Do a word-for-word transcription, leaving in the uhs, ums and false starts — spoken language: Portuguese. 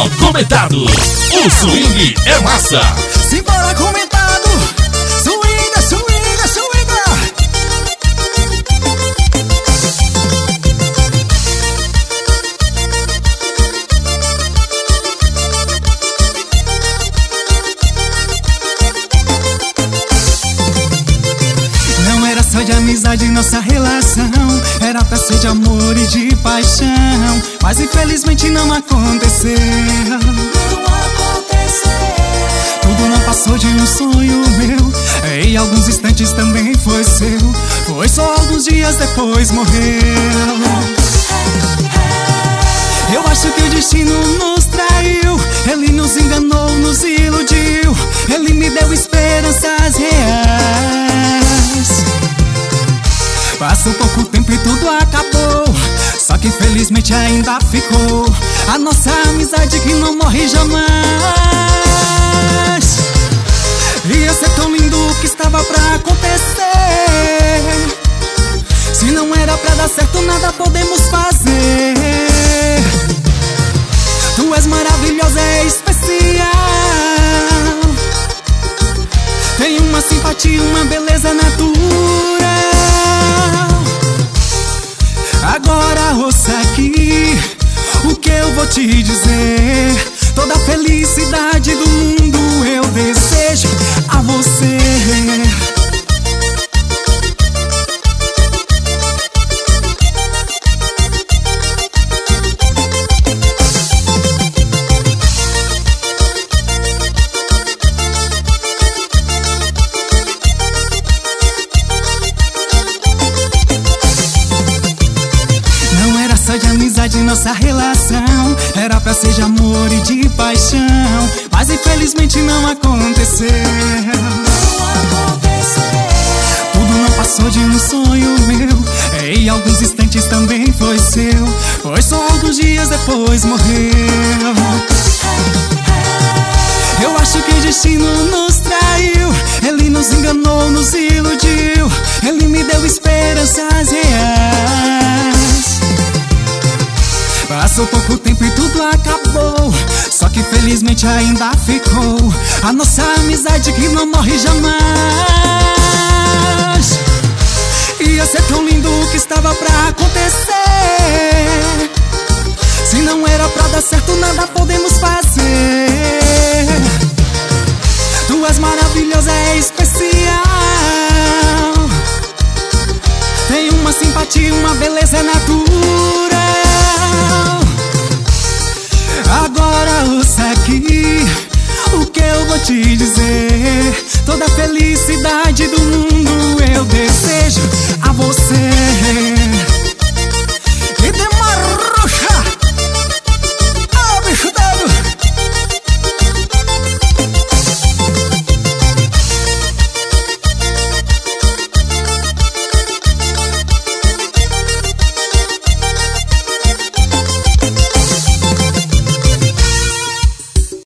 Só comentado. O swing é massa. Simbora comentado. Swinga, swinga, swinga. Não era só de amizade nossa relação, era pra ser de amor e de paixão, mas infelizmente não aconteceu. Tudo não passou de um sonho meu, em alguns instantes também foi seu. Foi só alguns dias depois morreu. Eu acho que o destino nos traiu, ele nos enganou, nos iludiu, ele me deu esperanças reais. Passou pouco tempo e tudo acabou, só que infelizmente ainda ficou a nossa amizade que não morre jamais. Ia ser tão lindo o que estava pra acontecer. Se não era pra dar certo, nada podemos fazer. Tu és maravilhosa, é especial. Tem uma simpatia, uma beleza natural. Agora ouça aqui o que eu vou te dizer. Toda a felicidade do mundo eu desejo a você. Não era só de amizade nossa relação, era pra ser de amor e de paixão, mas infelizmente não aconteceu. Tudo não passou de um sonho meu, em alguns instantes também foi seu. Foi só alguns dias depois morreu. Eu acho que o destino nos traiu, ele nos enganou, nos iludiu, ele me deu esperanças reais. Passou pouco tempo e tudo acabou, só que felizmente ainda ficou a nossa amizade que não morre jamais. Ia ser tão lindo o que estava pra acontecer. Se não era pra dar certo, nada podemos fazer. Tu és maravilhosa, é especial. Tem uma simpatia, uma beleza natural. Agora ouça aqui o que eu vou te dizer. Toda a felicidade